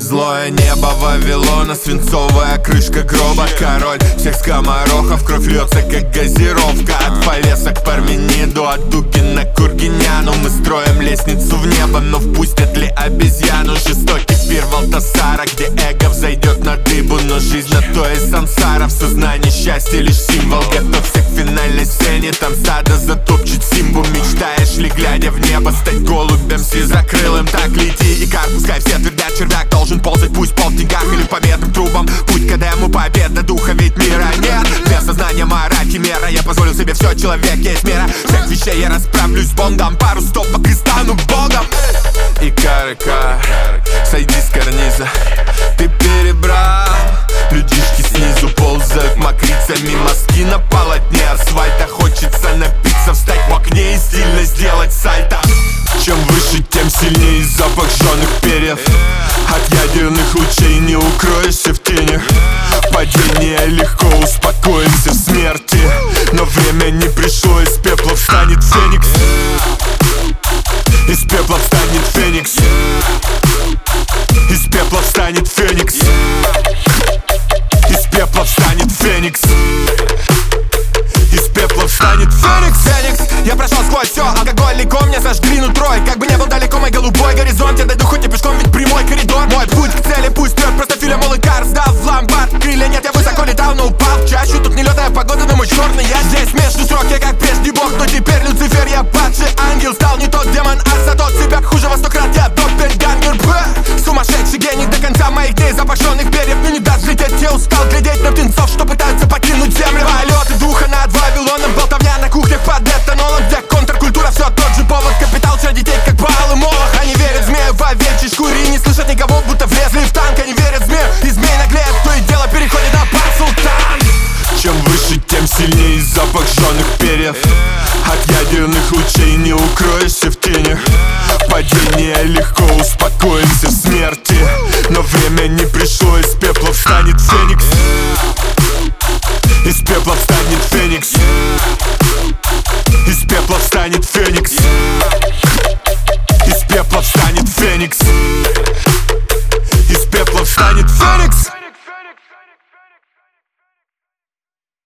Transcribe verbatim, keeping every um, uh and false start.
Злое небо Вавилона, свинцовая крышка гроба. Король всех скоморохов, кровь льется как газировка. От Фалеса к Пармениду, от Дугина к Кургиняну. Мы строим лестницу в небо, но впустят ли обезьяну? Жестокий пир Валтасара, где эго взойдет на дыбу. Но жизнь на то и сансара, в сознании счастье лишь символ. Готовься к финальной сцене, там стадо затопчет Симбу. Мечтаешь ли, глядя в небо, стать голубем сизокрылым? Так лети и как, пускай все твердят, червяк должен ползать, пусть пол в деньгах или по медным трубам. Путь к Эдему, победа духа, ведь мира нет. Без сознания мораль химера, я позволил себе все, человек есть мера. Всех вещей я расправлюсь с Бондом, пару стопок и стану богом. И карыка, сойди с карниза, ты перебрал. Людишки снизу ползают мокрицами, мазки на полотне асфальта. Хочется напиться, встать в окне и стильно сделать сальто. Чем выше, тем сильнее запах жженых перьев. От ядерных лучей не укроешься в тени. Падение легко, успокоишься в смерти. Но время не пришло, из пепла встанет феникс. Из пепла встанет феникс. Из пепла встанет феникс. Из пепла встанет феникс. Из пепла встанет феникс. Феникс, я прошел сквозь все, алкоголь легко мне сожгли нутро. И как бы не был далеко мой голубой горизонт, я дойду хоть и пешком, ведь прямой коридор. Мой путь к цели пусть трет, просто Филя Молыкар сдал в ломбард. Крылья нет, я высоко летал, но упал в чащу. Тут нелетная погода, но мой черный я здесь между строк. Я как прежний бог, но теперь Люцифер, я падший ангел. Стал не тот демон, а за тот себя хуже во сто крат. Я доппельгангер, сумасшедший гений до конца моих дней. Запашенных перьев, но не даст лететь. Я устал глядеть на птенцов, что пытаются покинуть землю. Полеты духа над Вавилоном, болтовня на кухнях под этанолом. Где контркультура, все тот же повод. Капитал среди детей, как Павел и Молох. Они верят змею в овечьей шкуре и не слышат никого, будто влезли в танк. Они верят змею, и змей наглеет, то и дело переходит на пан султан. Чем выше, тем сильнее запах жженых перьев. От ядерных лучей не укроешься в тени. Падение легко, успокоишься в смерти. Но время не пришло, из пепла встанет феникс. Из пепла встанет феникс. Из пепла встанет феникс.